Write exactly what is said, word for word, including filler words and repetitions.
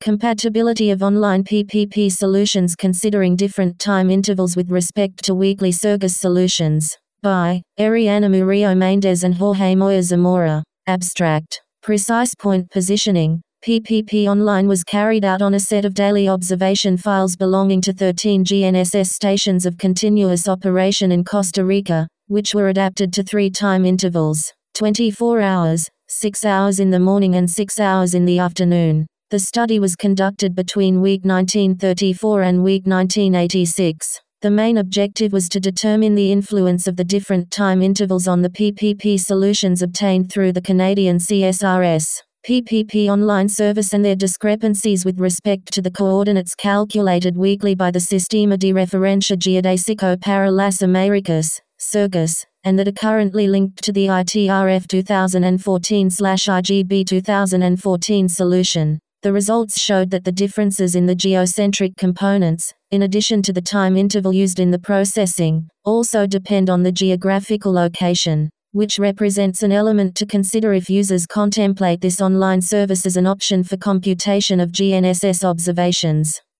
Compatibility of online P P P solutions considering different time intervals with respect to weekly Surgos solutions. By Ariana Murillo Mendes and Jorge Moya Zamora. Abstract. Precise point positioning. P P P Online was carried out on a set of daily observation files belonging to thirteen G N S S stations of continuous operation in Costa Rica, which were adapted to three time intervals, twenty-four hours, six hours in the morning and six hours in the afternoon. The study was conducted between week nineteen thirty-four and week nineteen eighty-six. The main objective was to determine the influence of the different time intervals on the P P P solutions obtained through the Canadian C S R S P P P online service and their discrepancies with respect to the coordinates calculated weekly by the Sistema de Referencia Geodesico para las Americas, Surgos, and that are currently linked to the I T R F twenty fourteen I G B twenty fourteen solution. The results showed that the differences in the geocentric components, in addition to the time interval used in the processing, also depend on the geographical location, which represents an element to consider if users contemplate this online service as an option for computation of G N S S observations.